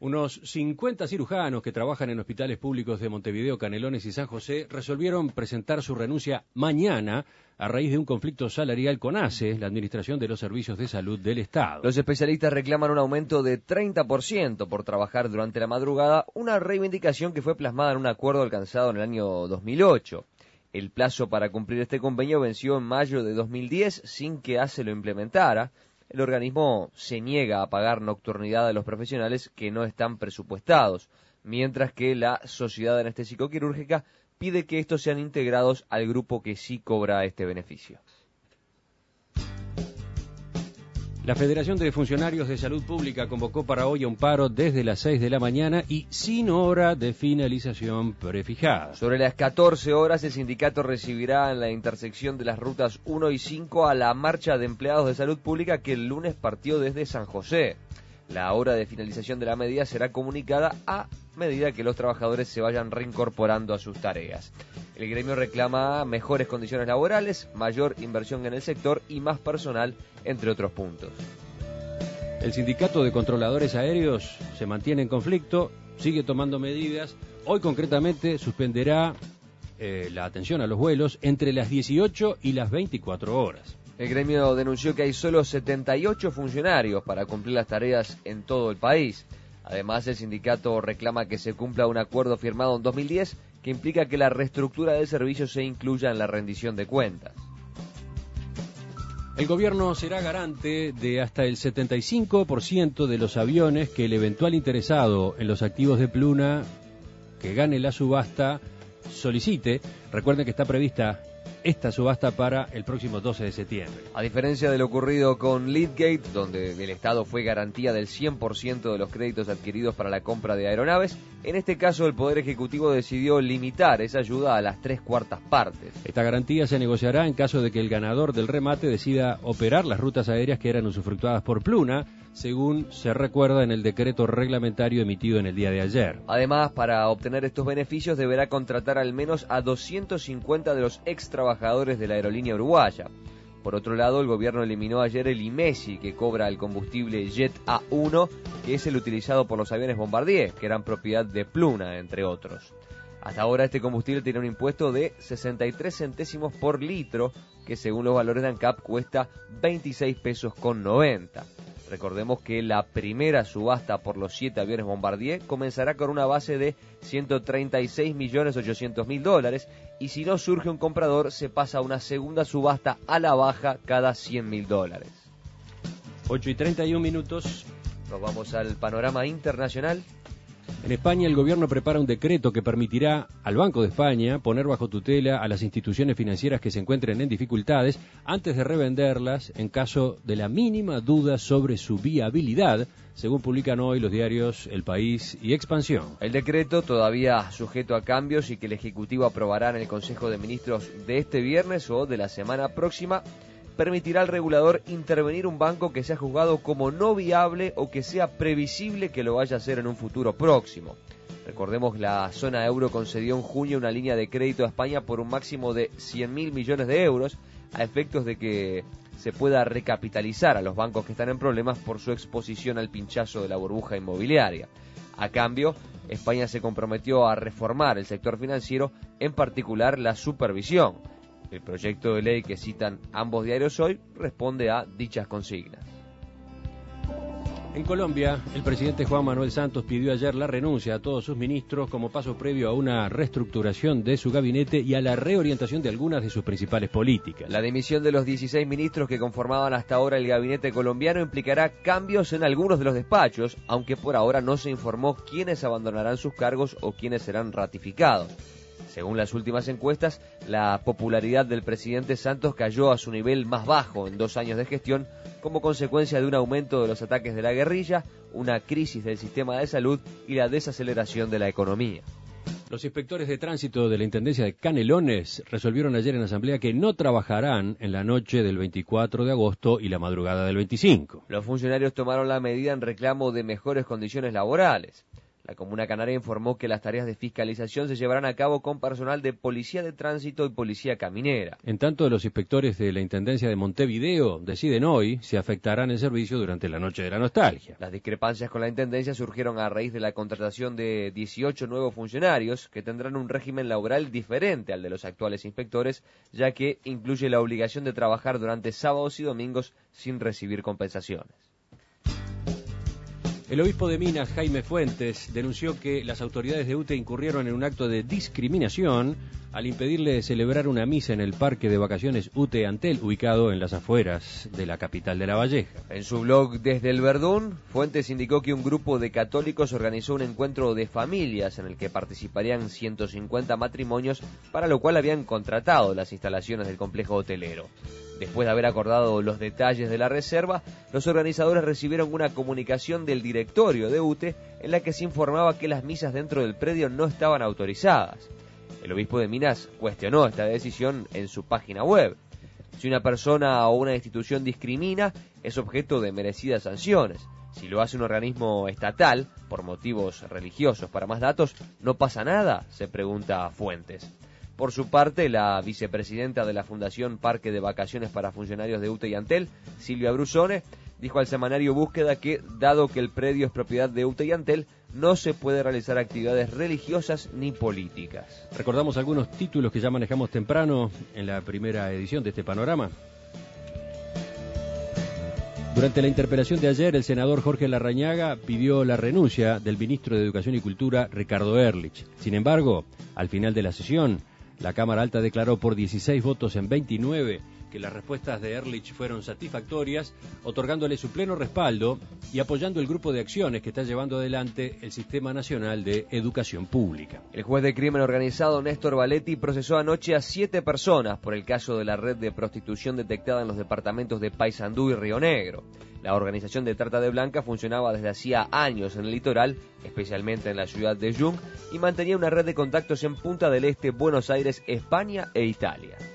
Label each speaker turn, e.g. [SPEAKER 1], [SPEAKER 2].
[SPEAKER 1] Unos 50 cirujanos que trabajan en hospitales públicos de Montevideo, Canelones y San José resolvieron presentar su renuncia mañana a raíz de un conflicto salarial con ACE, la Administración de los Servicios de Salud del Estado.
[SPEAKER 2] Los especialistas reclaman un aumento de 30% por trabajar durante la madrugada, una reivindicación que fue plasmada en un acuerdo alcanzado en el año 2008. El plazo para cumplir este convenio venció en mayo de 2010 sin que ACE lo implementara. El organismo se niega a pagar nocturnidad a los profesionales que no están presupuestados, mientras que la Sociedad Anestésico-Quirúrgica pide que estos sean integrados al grupo que sí cobra este beneficio.
[SPEAKER 1] La Federación de Funcionarios de Salud Pública convocó para hoy a un paro desde las 6 de la mañana y sin hora de finalización prefijada.
[SPEAKER 2] Sobre las 14 horas, el sindicato recibirá en la intersección de las rutas 1 y 5 a la marcha de empleados de salud pública que el lunes partió desde San José. La hora de finalización de la medida será comunicada a medida que los trabajadores se vayan reincorporando a sus tareas. El gremio reclama mejores condiciones laborales, mayor inversión en el sector y más personal, entre otros puntos.
[SPEAKER 1] El sindicato de controladores aéreos se mantiene en conflicto, sigue tomando medidas. Hoy concretamente suspenderá la atención a los vuelos entre las 18 y las 24 horas.
[SPEAKER 2] El gremio denunció que hay solo 78 funcionarios para cumplir las tareas en todo el país. Además, el sindicato reclama que se cumpla un acuerdo firmado en 2010 que implica que la reestructura del servicio se incluya en la rendición de cuentas.
[SPEAKER 1] El gobierno será garante de hasta el 75% de los aviones que el eventual interesado en los activos de Pluna que gane la subasta solicite. Recuerden que está prevista esta subasta para el próximo 12 de septiembre.
[SPEAKER 2] A diferencia de lo ocurrido con Leadgate, donde el Estado fue garantía del 100% de los créditos adquiridos para la compra de aeronaves, en este caso el Poder Ejecutivo decidió limitar esa ayuda a las 3/4 partes.
[SPEAKER 1] Esta garantía se negociará en caso de que el ganador del remate decida operar las rutas aéreas que eran usufructuadas por Pluna, según se recuerda en el decreto reglamentario emitido en el día de ayer.
[SPEAKER 2] Además, para obtener estos beneficios deberá contratar al menos a 250 de los ex trabajadores de la aerolínea uruguaya. Por otro lado, el gobierno eliminó ayer el IMESI, que cobra el combustible Jet A1, que es el utilizado por los aviones Bombardier, que eran propiedad de Pluna, entre otros. Hasta ahora este combustible tiene un impuesto de 63 centésimos por litro, que según los valores de ANCAP cuesta 26 pesos con 90. Recordemos que la primera subasta por los 7 aviones Bombardier comenzará con una base de $136.800.000 y si no surge un comprador se pasa a una segunda subasta a la baja cada $100.000.
[SPEAKER 1] 8:31.
[SPEAKER 2] Nos vamos al panorama internacional.
[SPEAKER 1] En España el gobierno prepara un decreto que permitirá al Banco de España poner bajo tutela a las instituciones financieras que se encuentren en dificultades antes de revenderlas en caso de la mínima duda sobre su viabilidad, según publican hoy los diarios El País y Expansión.
[SPEAKER 2] El decreto, todavía sujeto a cambios y que el Ejecutivo aprobará en el Consejo de Ministros de este viernes o de la semana próxima, permitirá al regulador intervenir un banco que sea juzgado como no viable o que sea previsible que lo vaya a hacer en un futuro próximo. Recordemos, la zona euro concedió en junio una línea de crédito a España por un máximo de 100.000 millones de euros a efectos de que se pueda recapitalizar a los bancos que están en problemas por su exposición al pinchazo de la burbuja inmobiliaria. A cambio, España se comprometió a reformar el sector financiero, en particular la supervisión. El proyecto de ley que citan ambos diarios hoy responde a dichas consignas.
[SPEAKER 1] En Colombia, el presidente Juan Manuel Santos pidió ayer la renuncia a todos sus ministros como paso previo a una reestructuración de su gabinete y a la reorientación de algunas de sus principales políticas.
[SPEAKER 2] La dimisión de los 16 ministros que conformaban hasta ahora el gabinete colombiano implicará cambios en algunos de los despachos, aunque por ahora no se informó quiénes abandonarán sus cargos o quiénes serán ratificados. Según las últimas encuestas, la popularidad del presidente Santos cayó a su nivel más bajo en 2 años de gestión como consecuencia de un aumento de los ataques de la guerrilla, una crisis del sistema de salud y la desaceleración de la economía.
[SPEAKER 1] Los inspectores de tránsito de la Intendencia de Canelones resolvieron ayer en asamblea que no trabajarán en la noche del 24 de agosto y la madrugada del 25.
[SPEAKER 2] Los funcionarios tomaron la medida en reclamo de mejores condiciones laborales. La Comuna Canaria informó que las tareas de fiscalización se llevarán a cabo con personal de Policía de Tránsito y Policía Caminera.
[SPEAKER 1] En tanto, los inspectores de la Intendencia de Montevideo deciden hoy si afectarán el servicio durante la noche de la nostalgia.
[SPEAKER 2] Las discrepancias con la Intendencia surgieron a raíz de la contratación de 18 nuevos funcionarios que tendrán un régimen laboral diferente al de los actuales inspectores, ya que incluye la obligación de trabajar durante sábados y domingos sin recibir compensaciones.
[SPEAKER 1] El obispo de Minas, Jaime Fuentes, denunció que las autoridades de UTE incurrieron en un acto de discriminación al impedirle celebrar una misa en el parque de vacaciones UTE Antel, ubicado en las afueras de la capital de La Valleja.
[SPEAKER 2] En su blog Desde el Verdún, Fuentes indicó que un grupo de católicos organizó un encuentro de familias en el que participarían 150 matrimonios, para lo cual habían contratado las instalaciones del complejo hotelero. Después de haber acordado los detalles de la reserva, los organizadores recibieron una comunicación del directorio de UTE en la que se informaba que las misas dentro del predio no estaban autorizadas. El obispo de Minas cuestionó esta decisión en su página web. Si una persona o una institución discrimina, es objeto de merecidas sanciones. Si lo hace un organismo estatal, por motivos religiosos, para más datos, ¿no pasa nada?, se pregunta Fuentes. Por su parte, la vicepresidenta de la Fundación Parque de Vacaciones para Funcionarios de UTE y Antel, Silvia Brusone, dijo al semanario Búsqueda que, dado que el predio es propiedad de UTE y Antel, no se puede realizar actividades religiosas ni políticas.
[SPEAKER 1] Recordamos algunos títulos que ya manejamos temprano en la primera edición de este panorama. Durante la interpelación de ayer, el senador Jorge Larrañaga pidió la renuncia del ministro de Educación y Cultura, Ricardo Ehrlich. Sin embargo, al final de la sesión, la Cámara Alta declaró por 16 votos en 29 que las respuestas de Ehrlich fueron satisfactorias, otorgándole su pleno respaldo y apoyando el grupo de acciones que está llevando adelante el Sistema Nacional de Educación Pública.
[SPEAKER 2] El juez de crimen organizado Néstor Valetti procesó anoche a 7 personas por el caso de la red de prostitución detectada en los departamentos de Paysandú y Río Negro. La organización de trata de blancas funcionaba desde hacía años en el litoral, especialmente en la ciudad de Yung, y mantenía una red de contactos en Punta del Este, Buenos Aires, España e Italia.